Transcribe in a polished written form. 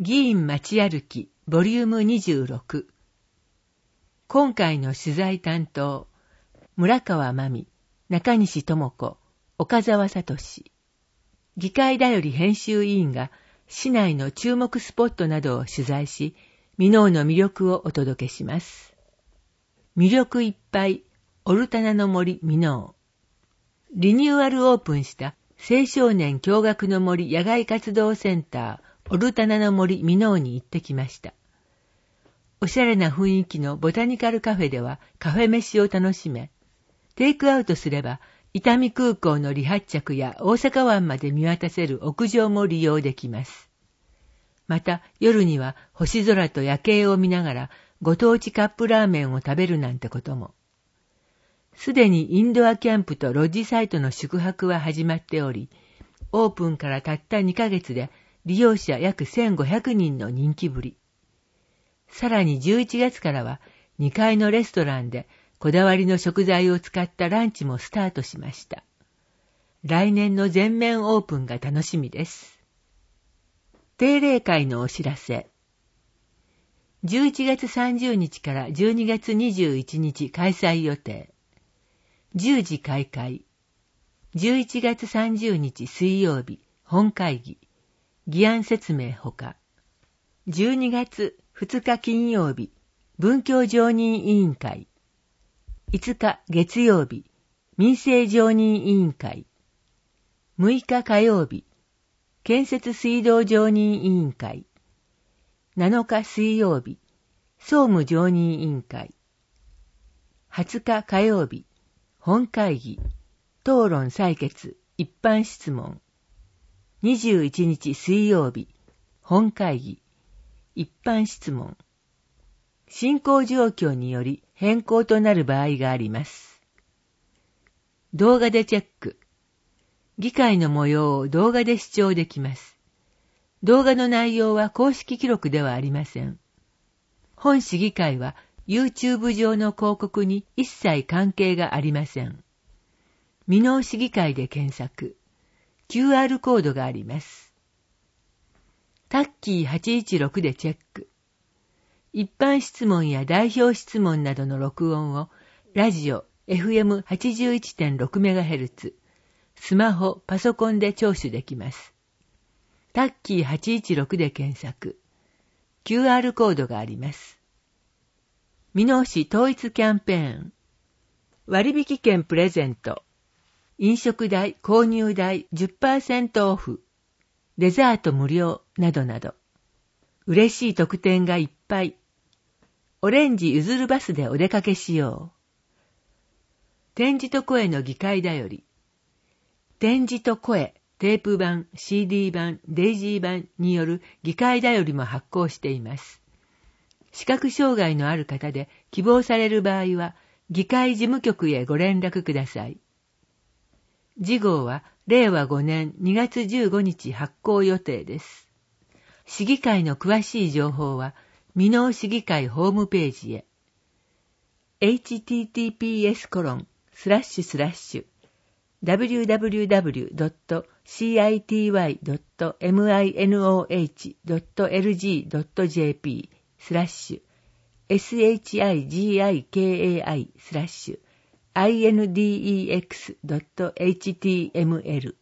議員街歩きボリューム26。今回の取材担当、村川真美、中西智子、岡澤聡。議会だより編集委員が市内の注目スポットなどを取材し、箕面の魅力をお届けします。魅力いっぱい、オルタナの森箕面。リニューアルオープンした青少年共学の森野外活動センター、オルタナの森箕面に行ってきました。おしゃれな雰囲気のボタニカルカフェではカフェ飯を楽しめ、テイクアウトすれば伊丹空港の離発着や大阪湾まで見渡せる屋上も利用できます。また夜には星空と夜景を見ながらご当地カップラーメンを食べるなんてことも。すでにインドアキャンプとロッジサイトの宿泊は始まっており、オープンからたった2ヶ月で利用者約1500人の人気ぶり。さらに11月からは2階のレストランでこだわりの食材を使ったランチもスタートしました。来年の全面オープンが楽しみです。定例会のお知らせ。11月30日から12月21日開催予定。10時開会。11月30日水曜日本会議。議案説明ほか。12月2日金曜日文教常任委員会。5日月曜日民生常任委員会。6日火曜日建設水道常任委員会。7日水曜日総務常任委員会。20日火曜日本会議討論採決一般質問。21日水曜日本会議一般質問。進行状況により変更となる場合があります。動画でチェック。議会の模様を動画で視聴できます。動画の内容は公式記録ではありません。本市議会は YouTube 上の広告に一切関係がありません。箕面市議会で検索。QR コードがあります。タッキー816でチェック。一般質問や代表質問などの録音をラジオ FM81.6MHz、スマホ、パソコンで聴取できます。タッキー816で検索。QR コードがあります。箕面市統一キャンペーン。割引券プレゼント。飲食代、購入代 10% オフ。デザート無料などなど。嬉しい特典がいっぱい。オレンジゆずるバスでお出かけしよう。点字と声の議会だより。点字と声、テープ版、CD 版、デイジー版による議会だよりも発行しています。視覚障害のある方で希望される場合は、議会事務局へご連絡ください。次号は令和5年2月15日発行予定です。市議会の詳しい情報は、箕面市議会ホームページへ。https://www.city.minoh.lg.jp/shigikai/index.html